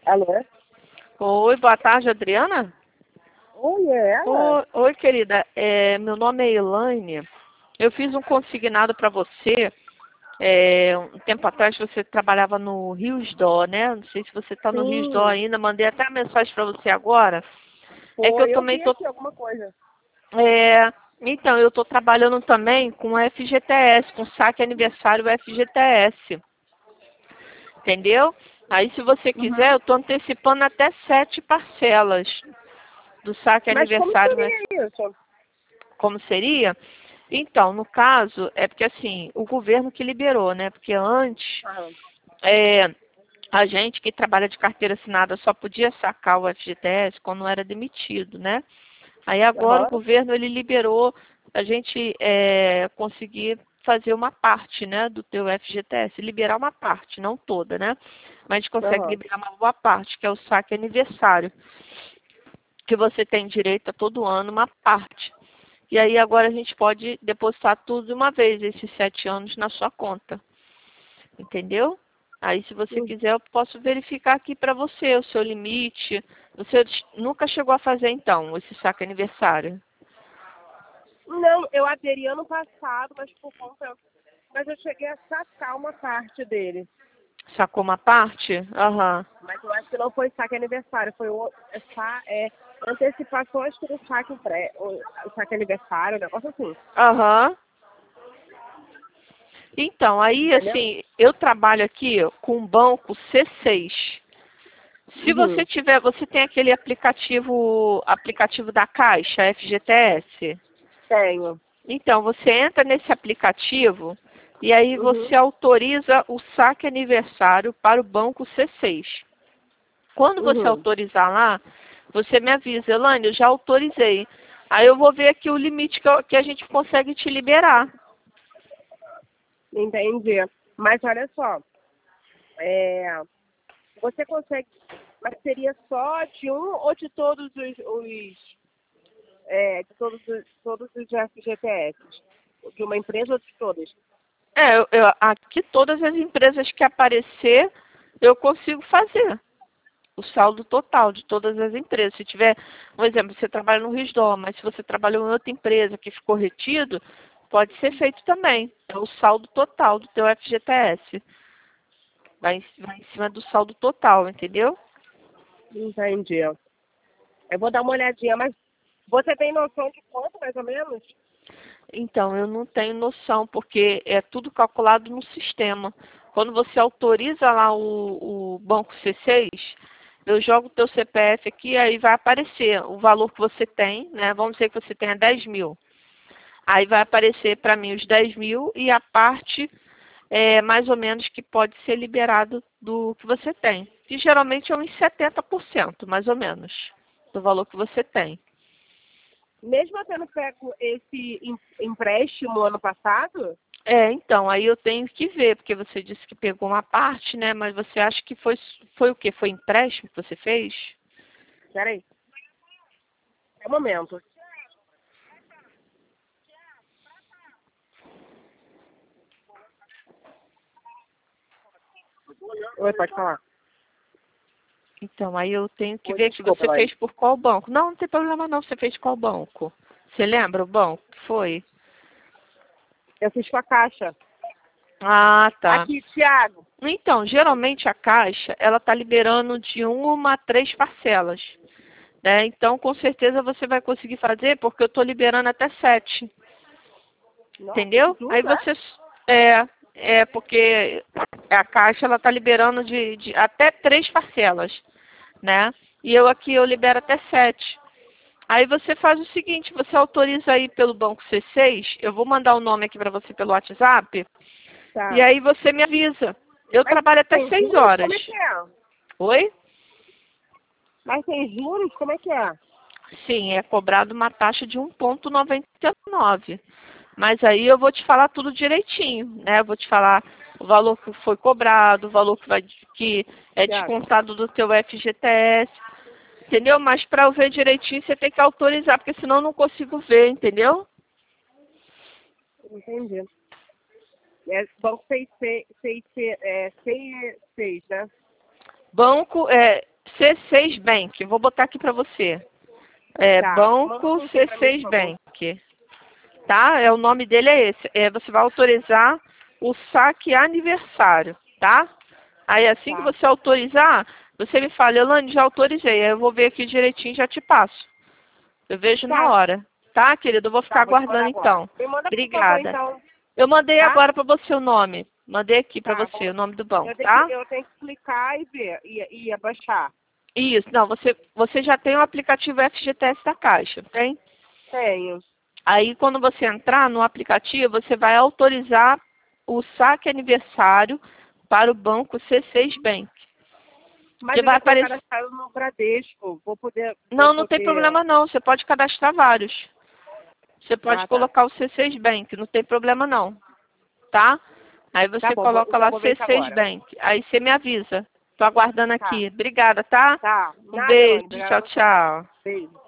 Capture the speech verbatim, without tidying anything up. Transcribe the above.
Alô? Oi, boa tarde, Adriana. Oi, é ela? Oi, oi, querida. É, meu nome é Elaine. Eu fiz um consignado para você. É, um tempo atrás você trabalhava no Riosdó, né? Não sei se você está no Riosdó Sim, ainda. Mandei até a mensagem para você agora. É que eu foi. Eu também vi tô. aqui alguma coisa. É, então, eu estou trabalhando também com F G T S, com saque aniversário F G T S. Entendeu? Aí, se você quiser, Uhum. eu estou antecipando até sete parcelas do saque Mas como aniversário. seria isso? Como seria? Então, no caso, é porque assim, o governo que liberou, né? Porque antes, Ah, é, a gente que trabalha de carteira assinada só podia sacar o F G T S quando era demitido, né? Aí agora o aham, governo ele liberou a gente é, conseguir fazer uma parte, né, do teu F G T S, liberar uma parte, não toda, né? Mas a gente consegue aham. liberar uma boa parte, que é o saque aniversário, que você tem direito a todo ano uma parte. E aí agora a gente pode depositar tudo de uma vez, esses sete anos na sua conta. Entendeu? Aí se você Hum. quiser eu posso verificar aqui para você o seu limite. Você nunca chegou a fazer então esse saque aniversário? Não, eu aderi ano passado, mas por conta. Mas eu cheguei a sacar uma parte dele. Sacou uma parte? Aham. Mas eu acho que não foi saque aniversário, foi o, é, sa- é, antecipação, acho que do saque pré, o, o saque aniversário, um negócio assim. Aham. Então, aí Entendeu? assim, eu trabalho aqui com o banco C seis. Se você Uhum. tiver, você tem aquele aplicativo, aplicativo da Caixa, F G T S? Tenho. Então, você entra nesse aplicativo e aí Uhum. você autoriza o saque aniversário para o banco C seis. Quando você Uhum. autorizar lá, você me avisa, Elaine, eu já autorizei. Aí eu vou ver aqui o limite que, eu- que a gente consegue te liberar. Entendi. Mas olha só, é, você consegue, mas seria só de um ou de todos os, os é, de todos os, todos os F G T S? De uma empresa ou de todas? É, eu, eu- aqui todas as empresas que aparecer, eu consigo fazer o saldo total de todas as empresas. Se tiver, um exemplo, você trabalha no Risdó, mas se você trabalhou em outra empresa que ficou retido, pode ser feito também. É o saldo total do teu F G T S. Vai, em- vai em cima do saldo total, entendeu? Entendi. Eu vou dar uma olhadinha, mas você tem noção de quanto, mais ou menos? Então, eu não tenho noção, porque é tudo calculado no sistema. Quando você autoriza lá o, o banco C seis, eu jogo o teu C P F aqui, aí vai aparecer o valor que você tem, né? Vamos dizer que você tenha dez mil. Aí vai aparecer para mim os dez mil e a parte é, mais ou menos que pode ser liberado do que você tem. Que geralmente é uns setenta por cento, mais ou menos, do valor que você tem. Mesmo eu tendo pego esse em- empréstimo ano passado, É, então, aí eu tenho que ver, porque você disse que pegou uma parte, né? Mas você acha que foi, foi o quê? Foi empréstimo que você fez? peraí, é um momento. Oi, pode falar. Então, aí eu tenho que Oi, ver que desculpa, você Elaine. fez por qual banco. Não, não tem problema não, você fez qual banco? Você lembra o banco que foi? Eu fiz com a Caixa. Ah, tá. Aqui, Thiago. Então, geralmente a Caixa, ela tá liberando de uma a três parcelas, né? Então, com certeza você vai conseguir fazer, porque eu tô liberando até sete. Nossa, isso Entendeu? Aí tudo, é? você é, é porque a Caixa ela tá liberando de, de até três parcelas, né? E eu aqui eu libero até sete. Aí você faz o seguinte, você autoriza aí pelo banco C seis, eu vou mandar o nome aqui para você pelo WhatsApp, e Tá. aí você me avisa. Eu Mas trabalho até tem seis juros? horas. Como é que é? Oi? Mas tem juros? Como é que é? Sim, é cobrado uma taxa de um vírgula noventa e nove. Mas aí eu vou te falar tudo direitinho, né? Eu vou te falar o valor que foi cobrado, o valor que, vai, que é Thiago, descontado do teu F G T S, entendeu? Mas para eu ver direitinho você tem que autorizar, porque senão eu não consigo ver, entendeu? entendi. É banco seis, seis, seis, é, seis, seis, né? Banco, é, C seis Bank. Vou botar aqui para você. É, Tá, Banco manda C pra mim, seis por favor. Bank. Tá? É, o nome dele é esse. É, você vai autorizar o saque aniversário, tá? Aí assim Tá. que você autorizar, você me fala, Elane, já autorizei. Aí eu vou ver aqui direitinho e já te passo. Eu vejo na Tá, hora. Tá, querido? Eu vou ficar tá, vou te mandar aguardando agora. então. Me manda, por favor, Obrigada. então, Eu mandei tá? agora para você o nome. Mandei aqui para Tá. você o nome do Eu banco, tenho, tá? que, eu tenho que clicar e ver, e, e abaixar. Isso. Não, você, você já tem o aplicativo F G T S da Caixa, tem? Tenho. Aí, quando você entrar no aplicativo, você vai autorizar o saque aniversário para o banco C seis Bank. Mas Que eu vai já tenho aparecer... cadastrado no Bradesco. Vou poder... Vou Não, não tem poder... problema não. Você pode cadastrar vários. Você pode Ah, tá. colocar o C seis Bank, não tem problema não. Tá? Aí Tá você bom, vou- coloca então lá vou ver C isso seis agora. Bank. Aí você me avisa. Tô aguardando Tá, aqui. Obrigada, tá? tá. Um Nada, beijo. Elane. Obrigada Tchau, a você. tchau. Beijo.